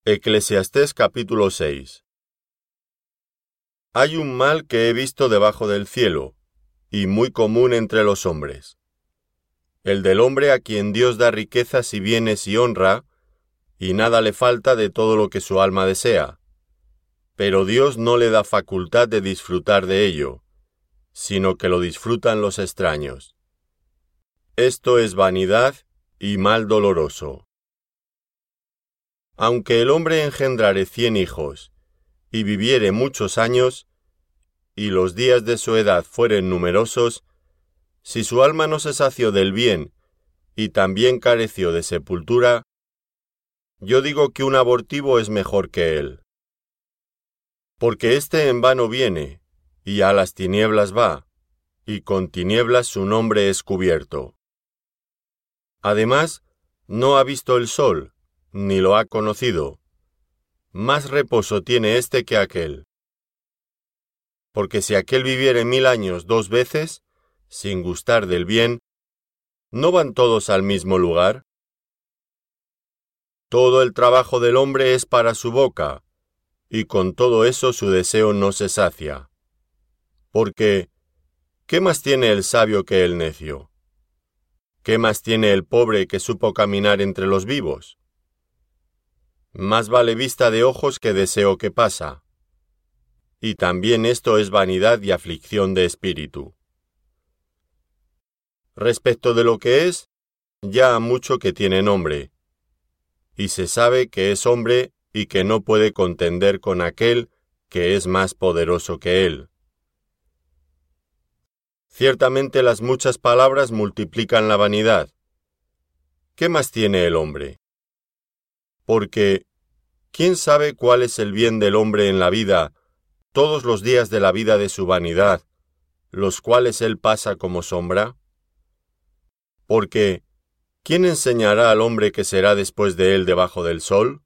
Eclesiastés capítulo 6. Hay un mal que he visto debajo del cielo, y muy común entre los hombres. El del hombre a quien Dios da riquezas y bienes y honra, y nada le falta de todo lo que su alma desea. Pero Dios no le da facultad de disfrutar de ello, sino que lo disfrutan los extraños. Esto es vanidad y mal doloroso. Aunque el hombre engendrare 100 hijos, y viviere muchos años, y los días de su edad fueren numerosos, si su alma no se sació del bien, y también careció de sepultura, yo digo que un abortivo es mejor que él. Porque éste en vano viene, y a las tinieblas va, y con tinieblas su nombre es cubierto. Además, no ha visto el sol, ni lo ha conocido. Más reposo tiene éste que aquel. Porque si aquel viviere 1000 años 2 veces, sin gustar del bien, ¿no van todos al mismo lugar? Todo el trabajo del hombre es para su boca, y con todo eso su deseo no se sacia. Porque, ¿qué más tiene el sabio que el necio? ¿Qué más tiene el pobre que supo caminar entre los vivos? Más vale vista de ojos que deseo que pasa. Y también esto es vanidad y aflicción de espíritu. Respecto de lo que es, ya ha mucho que tiene nombre, y se sabe que es hombre y que no puede contender con aquel que es más poderoso que él. Ciertamente las muchas palabras multiplican la vanidad. ¿Qué más tiene el hombre? Porque, ¿quién sabe cuál es el bien del hombre en la vida, todos los días de la vida de su vanidad, los cuales él pasa como sombra? Porque, ¿quién enseñará al hombre que será después de él debajo del sol?